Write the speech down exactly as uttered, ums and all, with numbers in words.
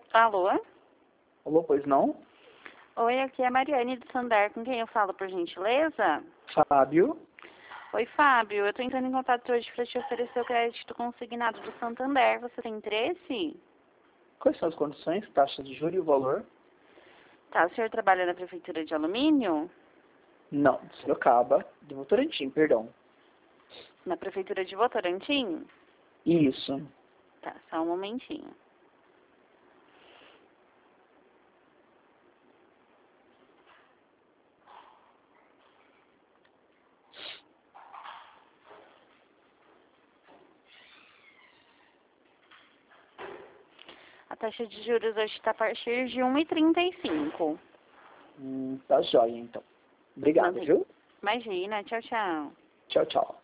Alô? Alô, pois não? Oi, aqui é a Mariane do Santander, com quem eu falo, por gentileza? Fábio? Oi, Fábio, eu tô entrando em contato hoje para te oferecer o crédito consignado do Santander. Você tem interesse? Quais são as condições, taxa de juros e o valor? Tá, o senhor trabalha na Prefeitura de Alumínio? Não, de Sorocaba, de Votorantim, perdão. Na Prefeitura de Votorantim? Isso. Tá, só um momentinho. A taxa de juros hoje está a partir de um vírgula trinta e cinco. Hum, tá jóia, então. Obrigado, Mantém. viu? Imagina, tchau, tchau. Tchau, tchau.